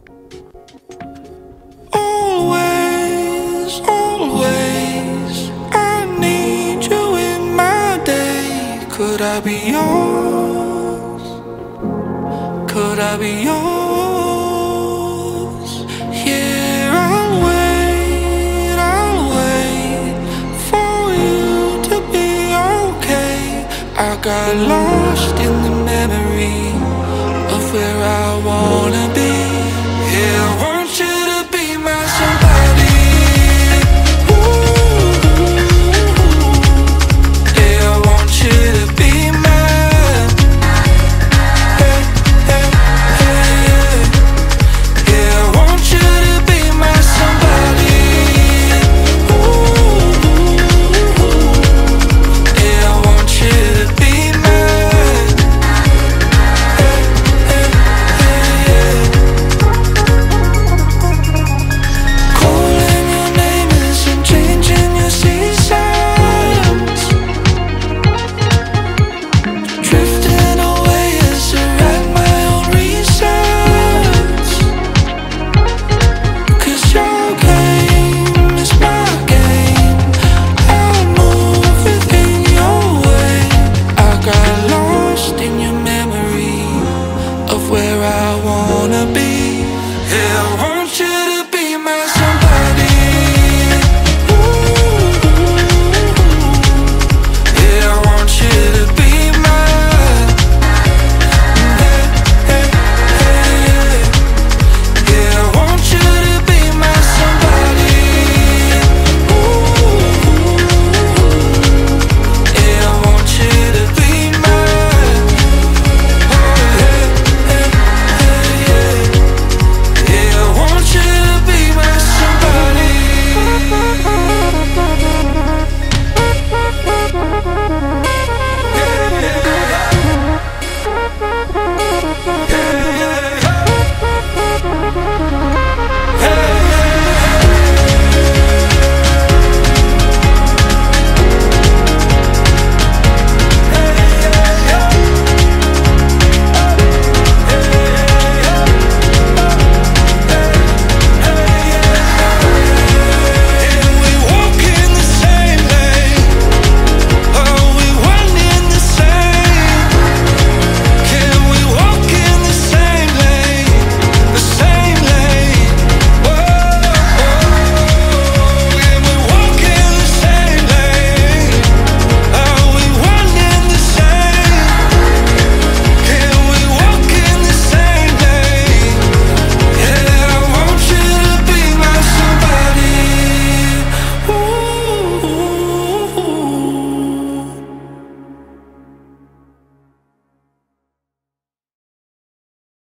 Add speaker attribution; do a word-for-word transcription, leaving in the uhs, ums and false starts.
Speaker 1: Always, always, I need you in my day. Could I be yours? Could I be yours? Yeah, I'll wait, I'll wait for you to be okay. I got lost in the memory of where I wanna be. Yeah, I want you to be my somebody. Ooh, yeah, I want you to be mine. Hey, hey, hey, yeah. Yeah, I want you to be my somebody. Ooh, yeah, I want you to be mine. Hey, hey, hey, yeah. Calling your name isn't changing your seasons. Drifting away as I write my own reasons. 'Cause your game is my game. I'll move within your way. I got lost in your memory of where I wanna be. Yeah, I want